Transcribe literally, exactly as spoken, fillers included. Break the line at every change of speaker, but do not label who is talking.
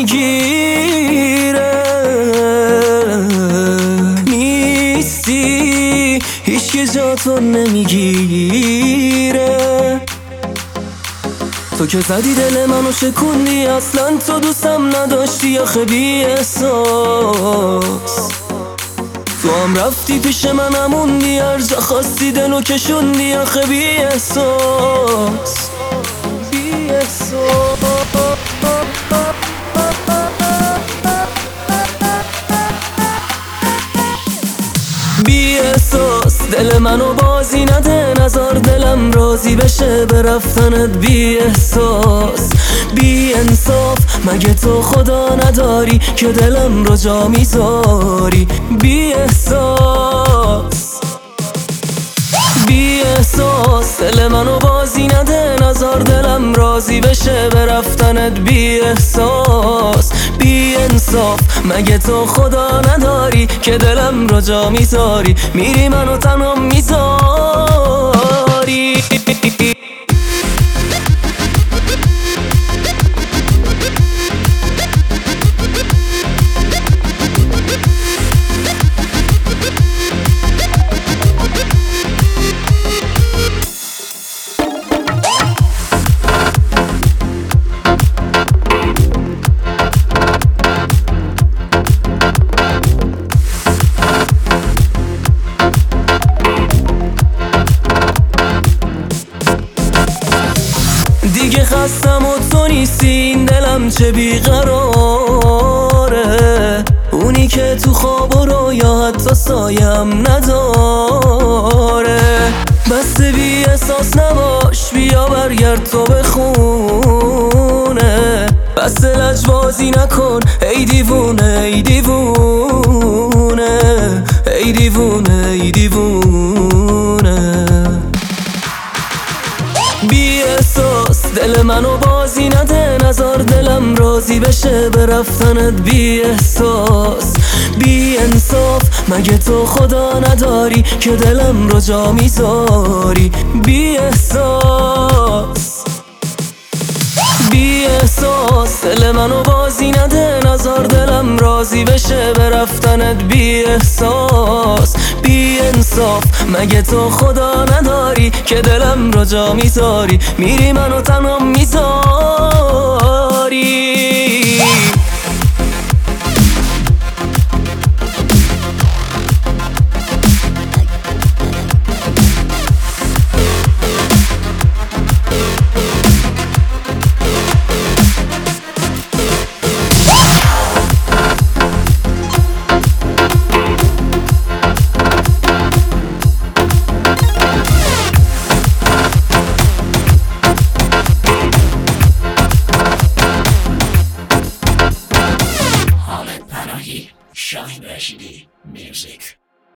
میگیره. نیستی هیچکی جاتو نمیگیره. تو که زدی دل منو شکوندی، اصلا تو دوستم نداشتی آخه بی احساس. تو هم رفتی پیش من هموندی، هر جا خواستی دلو کشوندی آخه بی احساس. بی احساس بی احساس دل منو بازی نده، نزار دلم راضی بشه به رفتنت. بی احساس بی انصاف مگه تو خدا نداری که دلم رو جا میذاری. بی احساس بی احساس دل منو بازی نده، نزار دلم راضی بشه به رفتنت. بی احساس بی انصاف مگه تو خدا نداری که دلم رو جا میذاری. میری منو تنها میذاری. دیگه خستم و تو نیستی، این دلم چه بیقراره. اونی که تو خواب و رویا حتی سایم نداره. بس بی احساس نباش، بیا برگرد تو به خونه. بس لجبازی نکن ای دیوونه ای دیوونه ای دیوونه ای دیوونه. بی احساس دل منو بازی نده، نزار دلم راضی بشه به رفتنت. بی احساس بی انصاف مگه تو خدا نداری که دلم رو جا میذاری. بی احساس بی احساس دل منو بازی نده، نزار دلم راضی بشه به رفتنت. بی احساس بی انصاف مگه تو خدا نداری که دلم رو جا میذاری. میری منو تنها میذاری.
شاهین رشیدی.